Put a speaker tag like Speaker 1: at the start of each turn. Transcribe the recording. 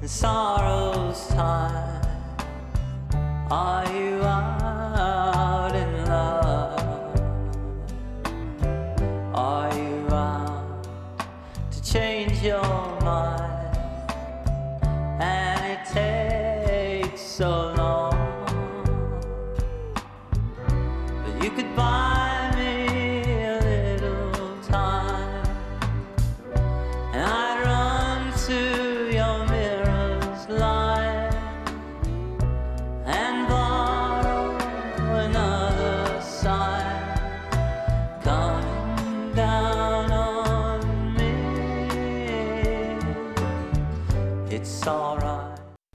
Speaker 1: in sorrow's time? Are you out in love? Are you out to change your mind? And it takes so long, but you could buy me a little time, and I'd run to your mirror's light and borrow another sign coming down on me. It's alright.